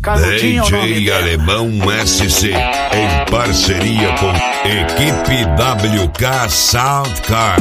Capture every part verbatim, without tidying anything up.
D J Alemão S C, em parceria com Equipe W K Soundcar.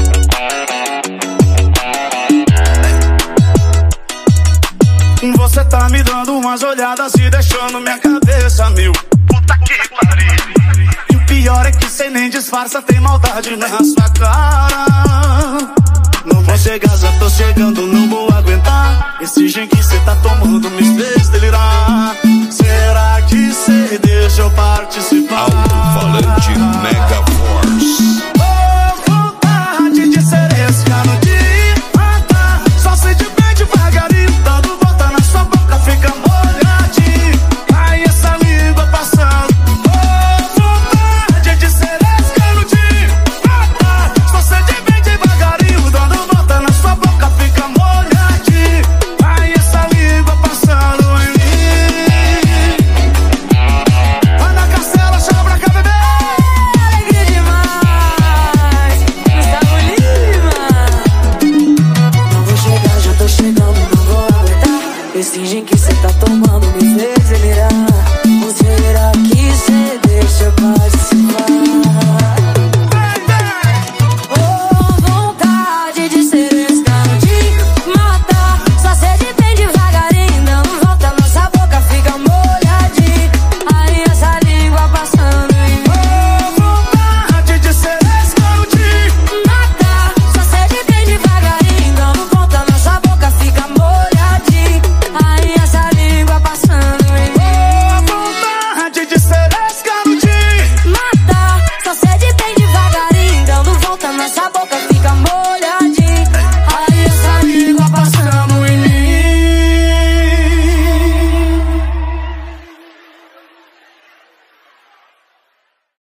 Você tá me dando umas olhadas e deixando minha cabeça mil. Puta que pariu. E o pior é que cê nem disfarça, tem maldade na sua cara. Não vou chegar, já tô chegando, não vou aguentar. Esse gin que cê tá tomando me fez delirar. Será que cê deixa eu participar? Alto-falante Mega Force. Oh, vontade de ser esse ano de matar. Só sei de bem devagarinho, dando volta na sua boca, fica molhadinho. Ai, essa língua passando. Oh, vontade de ser esse ano de matar. Só sei de bem devagarinho, dando volta na sua boca, fica molhadinho. Ai, essa língua passando em mim. Vai na castela, chama pra cá, bebê. Alegria demais, Gustavo Lima. Não vou chegar, já tô chegando, não vou aguentar. Esse gin que cê tá tomando me fez delirar. Será que cê deixa eu participar?